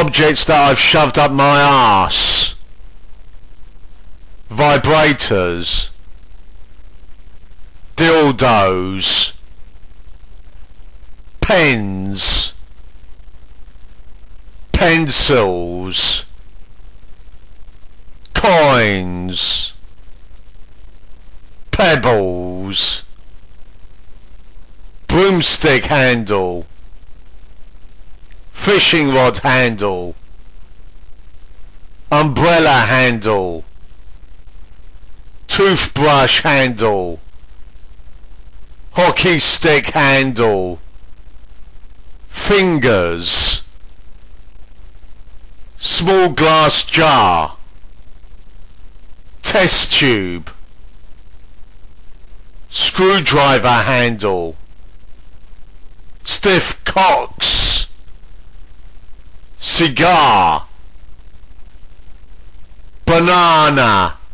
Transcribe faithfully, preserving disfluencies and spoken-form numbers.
objects that I've shoved up my arse. Vibrators. Dildos. Pens. Pencils. Coins. Pebbles. Broomstick handle. Fishing rod handle. Umbrella handle. Toothbrush handle. Hockey stick handle. Fingers. Small glass jar. Test tube. Screwdriver handle. Stiff cocks. Cigar. Banana.